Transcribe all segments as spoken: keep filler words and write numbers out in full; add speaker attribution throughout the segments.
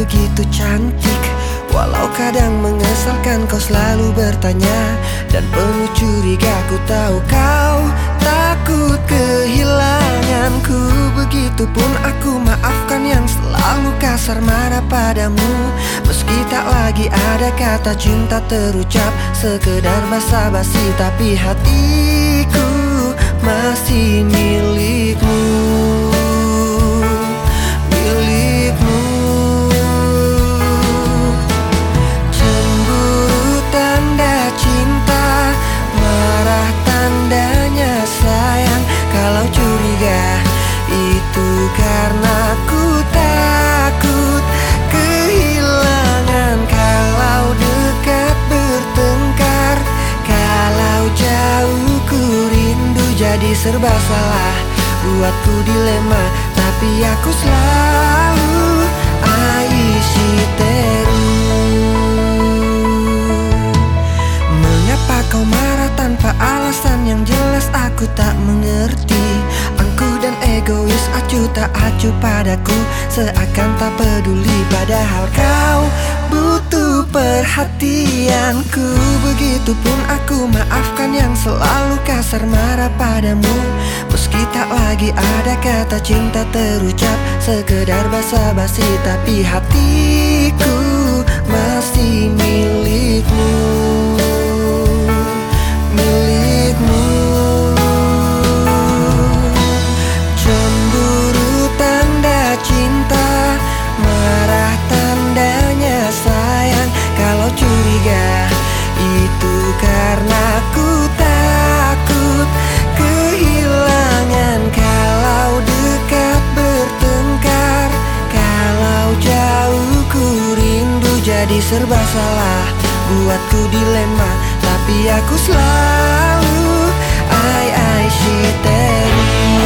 Speaker 1: begitu cantik, walau kadang mengesalkan kau selalu bertanya. Dan penuh curiga ku tahu kau takut kehilanganku. Begitupun aku maafkan yang selalu kasar marah padamu. Meski tak lagi ada kata cinta terucap, sekedar basa-basi, tapi hatiku masih milikmu. Milikmu. Cemburu tanda cinta, marah tandanya sayang. Kalau curiga itu karena ku takut kehilangan. Kalau dekat bertengkar, kalau jauh ku rindu. Jadi serba salah, buatku dilema, tapi aku selalu Aishiteru. Mengapa kau marah tanpa alasan yang jelas aku tak mengerti. Angkuh dan egois, acuh tak acuh padaku, seakan tak peduli, padahal kau butuh perhatianku. Begitupun aku maafkan yang selalu kasar marah padamu. Meski tak lagi ada kata cinta terucap, sekedar basa-basi, tapi hatiku masih milikmu. Milikmu. Cemburu tanda cinta, marah tandanya sayang. Kalau curiga itu karena ku takut kehilangan. Kalau dekat bertengkar, kalau jauh ku rindu. Jadi serba salah, buatku dilema, tapi aku selalu Ai Aishiteru.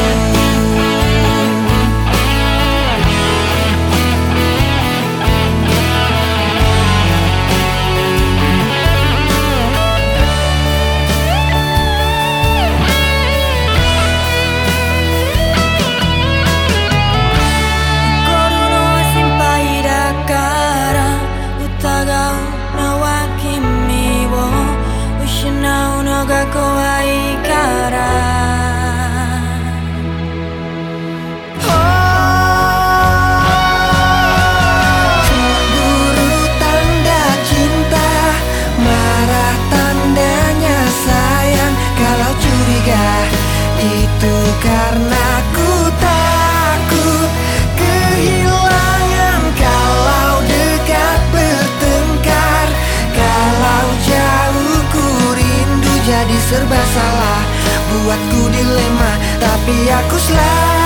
Speaker 1: Itu karena ku takut kehilangan. Kalau dekat bertengkar, kalau jauh ku rindu. Jadi serba salah, buatku dilema, tapi aku selalu